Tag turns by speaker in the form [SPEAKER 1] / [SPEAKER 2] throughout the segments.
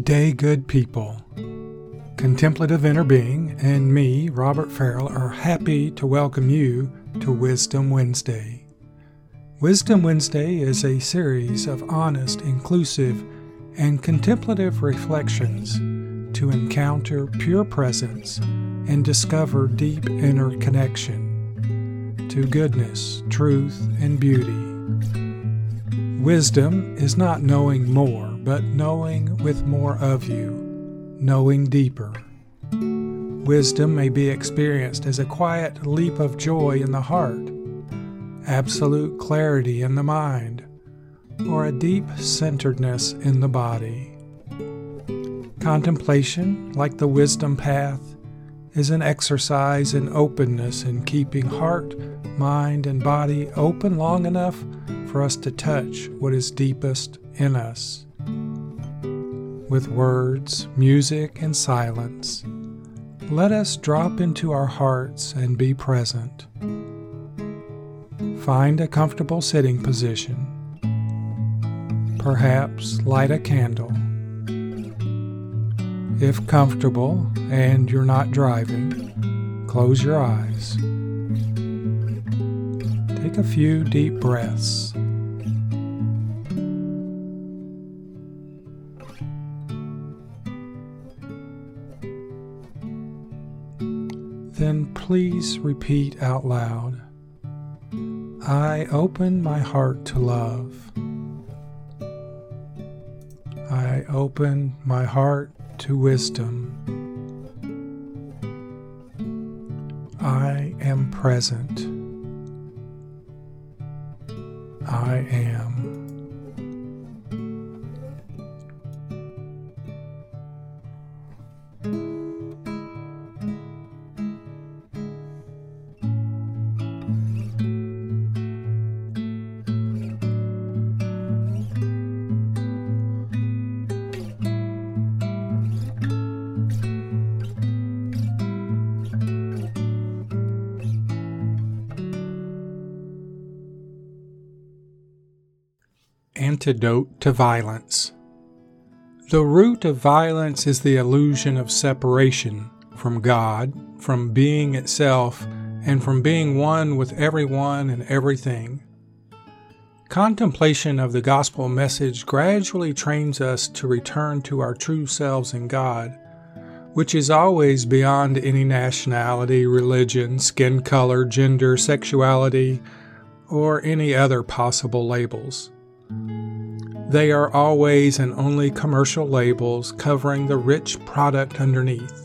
[SPEAKER 1] Good day, good people. Contemplative Inner Being and me, Robert Farrell, are happy to welcome you to Wisdom Wednesday. Wisdom Wednesday is a series of honest, inclusive, and contemplative reflections to encounter pure presence and discover deep inner connection to goodness, truth, and beauty. Wisdom is not knowing more, but knowing with more of you, knowing deeper. Wisdom may be experienced as a quiet leap of joy in the heart, absolute clarity in the mind, or a deep centeredness in the body. Contemplation, like the wisdom path, is an exercise in openness in keeping heart, mind, and body open long enough for us to touch what is deepest in us. With words, music, and silence, let us drop into our hearts and be present. Find a comfortable sitting position. Perhaps light a candle. If comfortable and you're not driving, close your eyes. Take a few deep breaths. Then please repeat out loud, I open my heart to love. I open my heart to wisdom. I am present. I am. Antidote to violence. The root of violence is the illusion of separation from God, from being itself, and from being one with everyone and everything. Contemplation of the gospel message gradually trains us to return to our true selves in God, which is always beyond any nationality, religion, skin color, gender, sexuality, or any other possible labels. They are always and only commercial labels covering the rich product underneath.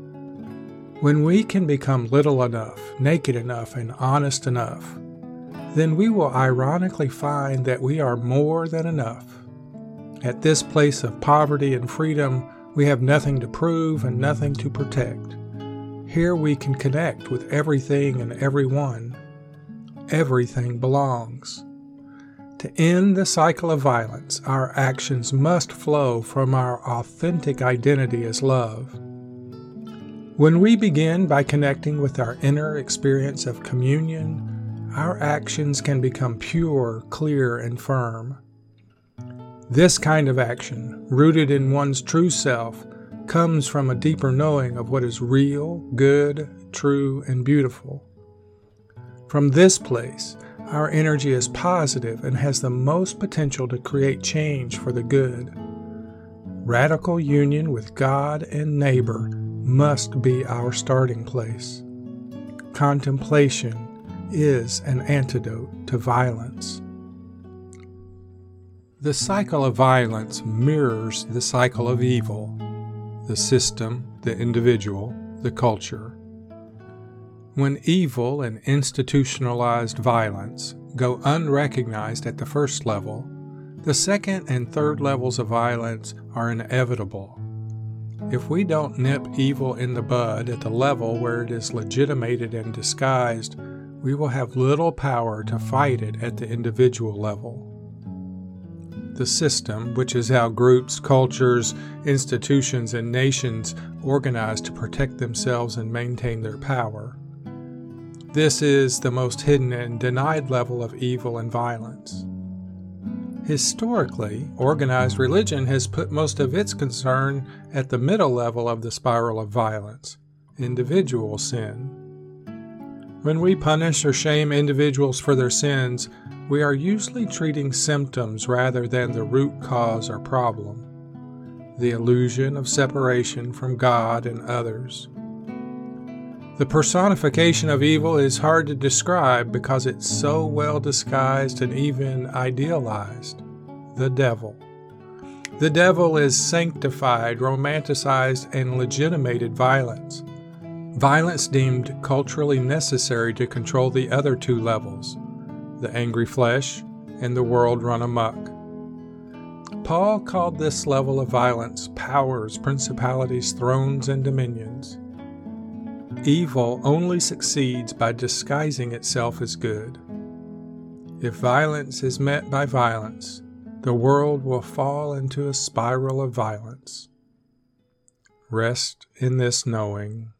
[SPEAKER 1] When we can become little enough, naked enough, and honest enough, then we will ironically find that we are more than enough. At this place of poverty and freedom, we have nothing to prove and nothing to protect. Here we can connect with everything and everyone. Everything belongs. To end the cycle of violence, our actions must flow from our authentic identity as love. When we begin by connecting with our inner experience of communion, our actions can become pure, clear, and firm. This kind of action, rooted in one's true self, comes from a deeper knowing of what is real, good, true, and beautiful. From this place, our energy is positive and has the most potential to create change for the good. Radical union with God and neighbor must be our starting place. Contemplation is an antidote to violence. The cycle of violence mirrors the cycle of evil, the system, the individual, the culture. When evil and institutionalized violence go unrecognized at the first level, the second and third levels of violence are inevitable. If we don't nip evil in the bud at the level where it is legitimated and disguised, we will have little power to fight it at the individual level. The system, which is how groups, cultures, institutions, and nations organize to protect themselves and maintain their power. This is the most hidden and denied level of evil and violence. Historically, organized religion has put most of its concern at the middle level of the spiral of violence, individual sin. When we punish or shame individuals for their sins, we are usually treating symptoms rather than the root cause or problem, the illusion of separation from God and others. The personification of evil is hard to describe because it's so well disguised and even idealized. The devil. The devil is sanctified, romanticized, and legitimated violence. Violence deemed culturally necessary to control the other two levels, the angry flesh and the world run amok. Paul called this level of violence powers, principalities, thrones, and dominions. Evil only succeeds by disguising itself as good. If violence is met by violence, the world will fall into a spiral of violence. Rest in this knowing.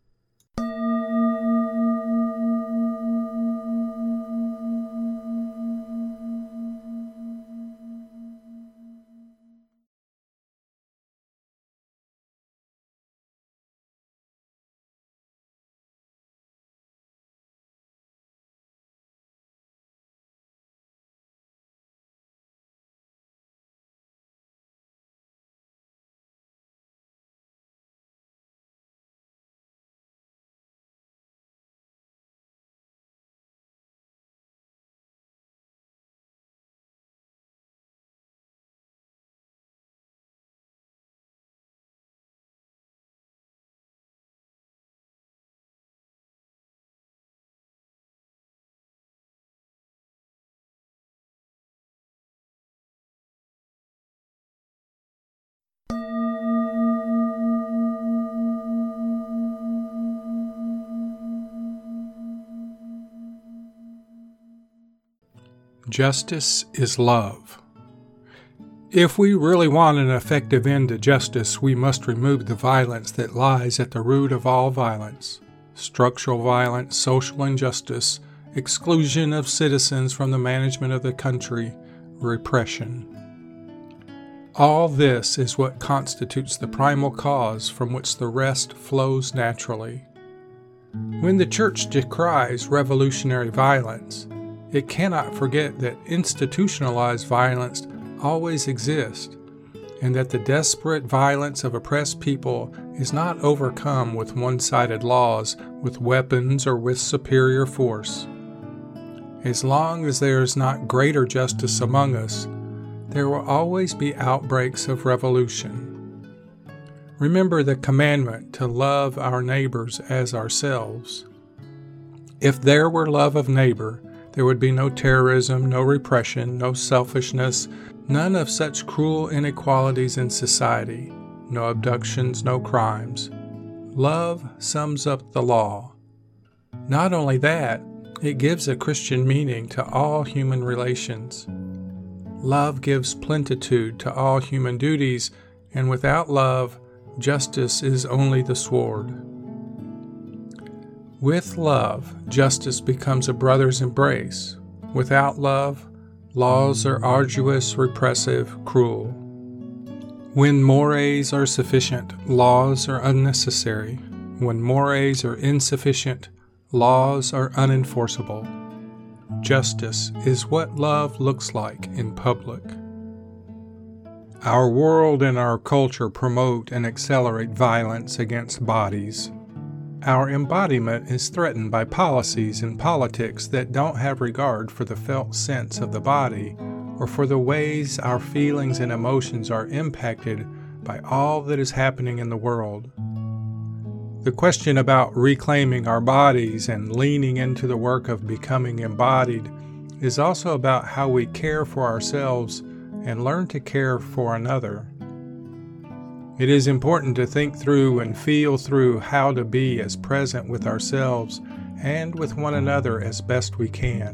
[SPEAKER 1] Justice is love. If we really want an effective end to justice, we must remove the violence that lies at the root of all violence: structural violence, social injustice, exclusion of citizens from the management of the country, repression. All this is what constitutes the primal cause from which the rest flows naturally. When the Church decries revolutionary violence, it cannot forget that institutionalized violence always exists, and that the desperate violence of oppressed people is not overcome with one-sided laws, with weapons, or with superior force. As long as there is not greater justice among us, there will always be outbreaks of revolution. Remember the commandment to love our neighbors as ourselves. If there were love of neighbor, there would be no terrorism, no repression, no selfishness, none of such cruel inequalities in society, no abductions, no crimes. Love sums up the law. Not only that, it gives a Christian meaning to all human relations. Love gives plenitude to all human duties, and without love, justice is only the sword. With love, justice becomes a brother's embrace. Without love, laws are arduous, repressive, cruel. When mores are sufficient, laws are unnecessary. When mores are insufficient, laws are unenforceable. Justice is what love looks like in public. Our world and our culture promote and accelerate violence against bodies. Our embodiment is threatened by policies and politics that don't have regard for the felt sense of the body or for the ways our feelings and emotions are impacted by all that is happening in the world. The question about reclaiming our bodies and leaning into the work of becoming embodied is also about how we care for ourselves and learn to care for another. It is important to think through and feel through how to be as present with ourselves and with one another as best we can.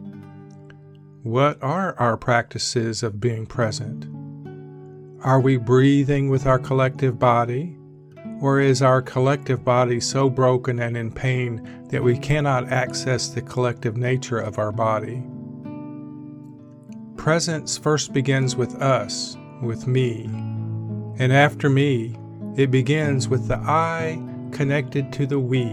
[SPEAKER 1] What are our practices of being present? Are we breathing with our collective body? Or is our collective body so broken and in pain that we cannot access the collective nature of our body? presence first begins with us, with me. And after me, it begins with the I connected to the we.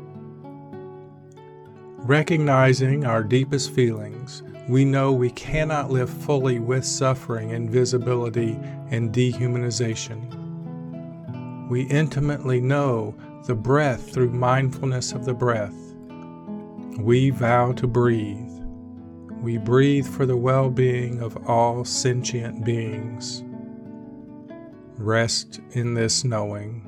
[SPEAKER 1] Recognizing our deepest feelings, we know we cannot live fully with suffering, invisibility, and dehumanization. We intimately know the breath through mindfulness of the breath. We vow to breathe. We breathe for the well-being of all sentient beings. Rest in this knowing.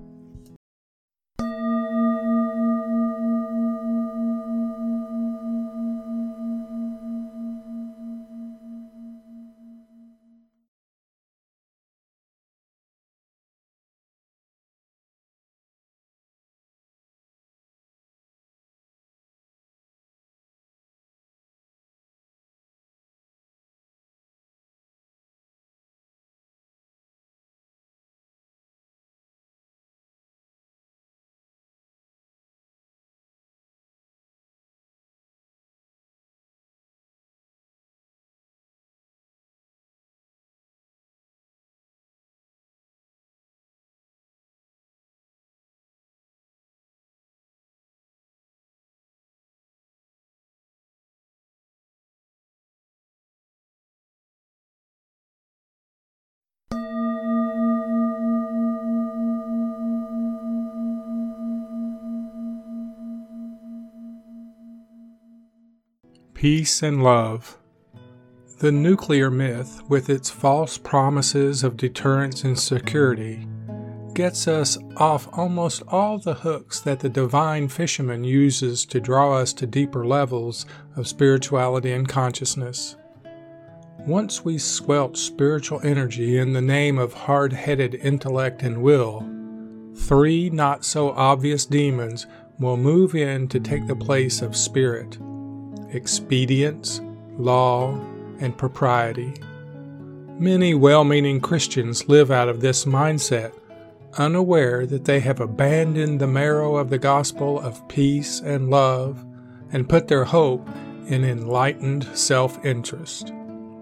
[SPEAKER 1] Peace and love. The nuclear myth, with its false promises of deterrence and security, gets us off almost all the hooks that the divine fisherman uses to draw us to deeper levels of spirituality and consciousness. Once we squelch spiritual energy in the name of hard-headed intellect and will, 3 not-so-obvious demons will move in to take the place of spirit: expedience, law, and propriety. Many well-meaning Christians live out of this mindset, unaware that they have abandoned the marrow of the gospel of peace and love and put their hope in enlightened self-interest.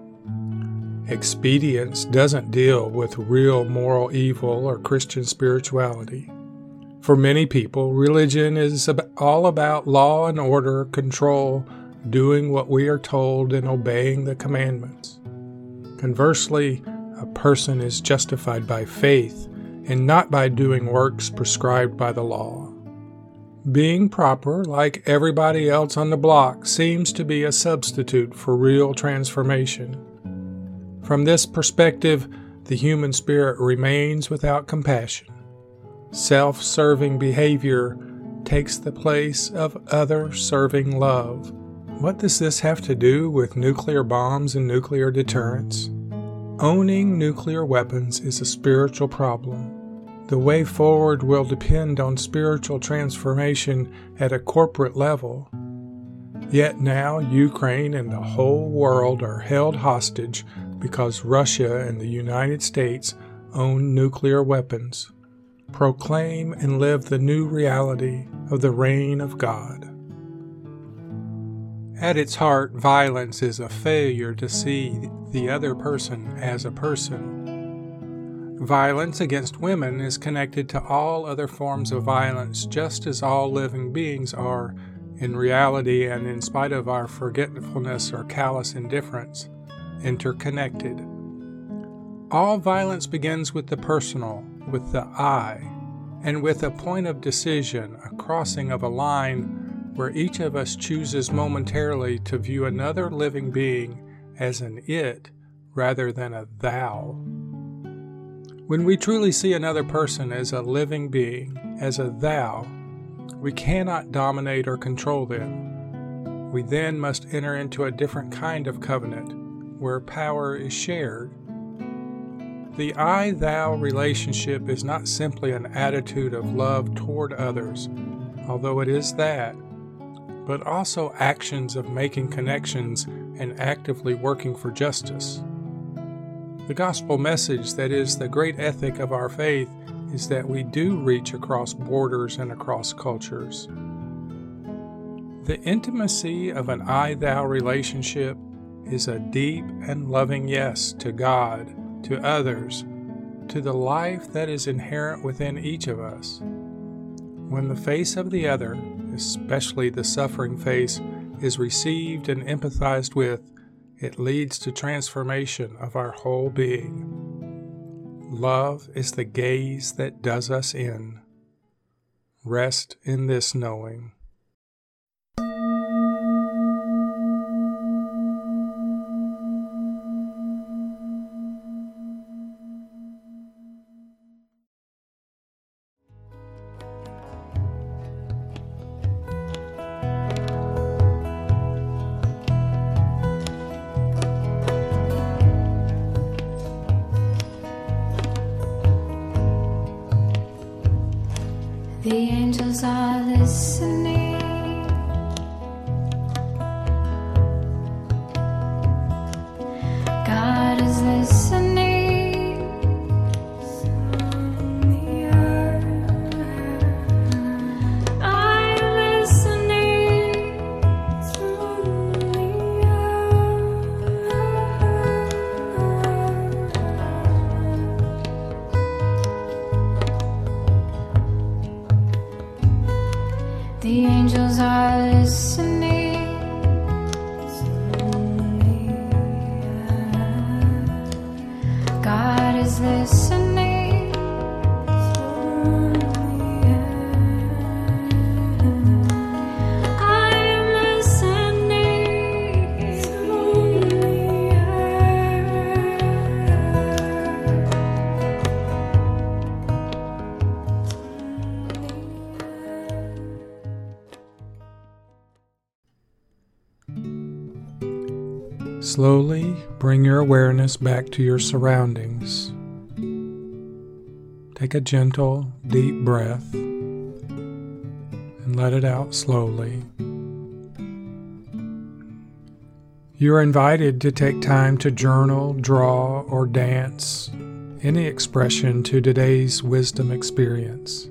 [SPEAKER 1] Expedience doesn't deal with real moral evil or Christian spirituality. For many people, religion is all about law and order, control, doing what we are told and obeying the commandments. Conversely, a person is justified by faith and not by doing works prescribed by the law. Being proper, like everybody else on the block, seems to be a substitute for real transformation. From this perspective, the human spirit remains without compassion. Self-serving behavior takes the place of other-serving love. What does this have to do with nuclear bombs and nuclear deterrence? Owning nuclear weapons is a spiritual problem. The way forward will depend on spiritual transformation at a corporate level. Yet now Ukraine and the whole world are held hostage because Russia and the United States own nuclear weapons. Proclaim and live the new reality of the reign of God. At its heart, violence is a failure to see the other person as a person. Violence against women is connected to all other forms of violence, just as all living beings are, in reality and in spite of our forgetfulness or callous indifference, interconnected. All violence begins with the personal, with the I, and with a point of decision, a crossing of a line where each of us chooses momentarily to view another living being as an it rather than a thou. When we truly see another person as a living being, as a thou, we cannot dominate or control them. We then must enter into a different kind of covenant, where power is shared. The I-thou relationship is not simply an attitude of love toward others, although it is that, but also actions of making connections and actively working for justice. The gospel message that is the great ethic of our faith is that we do reach across borders and across cultures. The intimacy of an I-thou relationship is a deep and loving yes to God, to others, to the life that is inherent within each of us. When the face of the other, especially the suffering face, is received and empathized with, it leads to transformation of our whole being. Love is the gaze that does us in. Rest in this knowing.
[SPEAKER 2] The angels are listening. God is listening. I'm listening. The angels are listening. God is listening. I'm
[SPEAKER 1] Slowly bring your awareness back to your surroundings. Take a gentle, deep breath and let it out slowly. You are invited to take time to journal, draw, or dance, any expression to today's wisdom experience.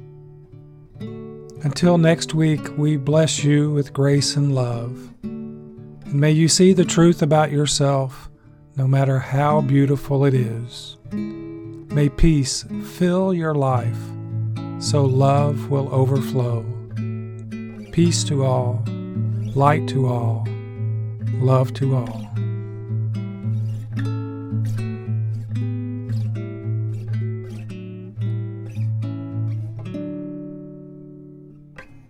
[SPEAKER 1] Until next week, we bless you with grace and love. And may you see the truth about yourself, no matter how beautiful it is. May peace fill your life, so love will overflow. Peace to all, light to all, love to all.